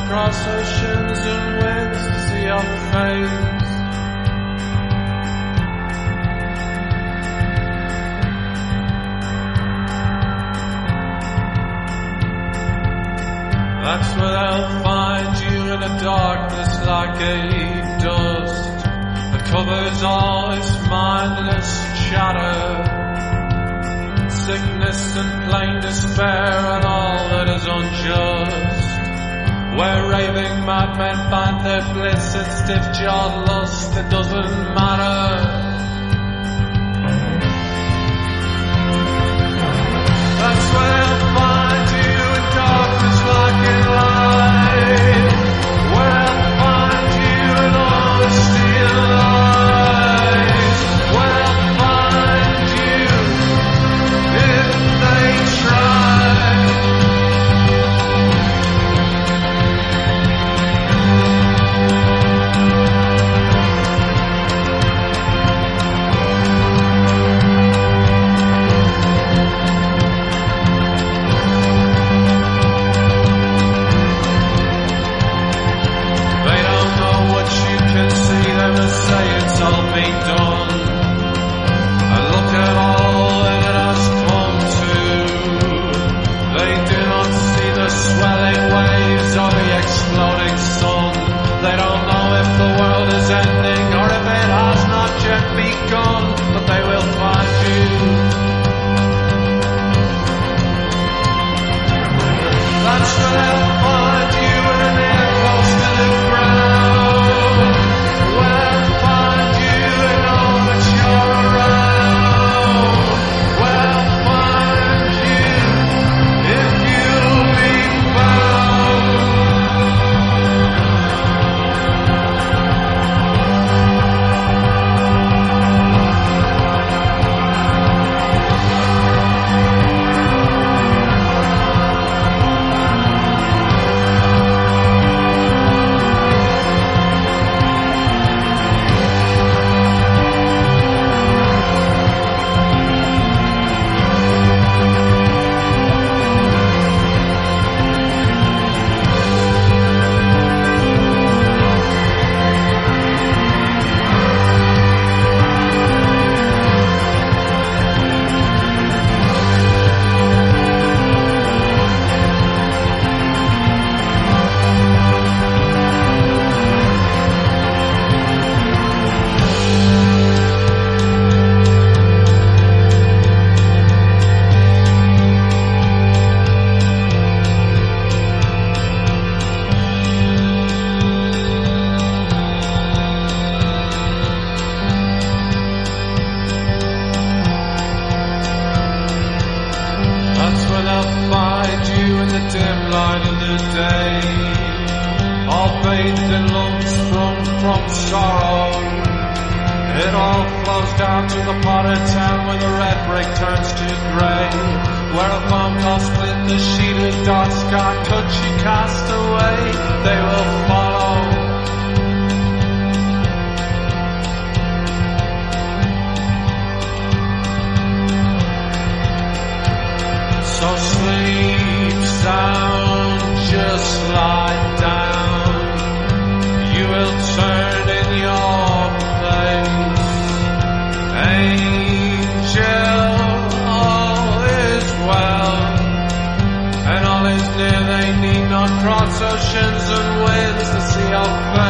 cross oceans and winds to see your face. That's where they'll find you in a darkness like a dust that covers all its mindless chatter. Sickness and plain despair and all that is unjust, where raving madmen find their bliss and stiff-jawed lust. It doesn't matter. That's where they'll find you in darkness like in light, where they'll find you in honesty and lies, where they'll find you if they try. They don't know what you can see, they will say it's all been done. And look at all that it has come to. They do not see the swelling waves or the exploding sun. They don't know if the world is ending or if it has not yet begun. But they will find you. That's where they'll find you with an ear close to the ground. Where they'll find you and know that you're around. Where they'll find you if you'll be found. That's when I'll find you in the dim light of the day, all bathed in lumps from sorrow. It all flows down to the potted town where the red brick turns to grey, where a bomb call split the sheeted dark sky. Could you cast away? They will follow. So sleep sound, just lie down. You will turn in your place. Angel, all is well, and all is near. They need not cross oceans and winds to see your face.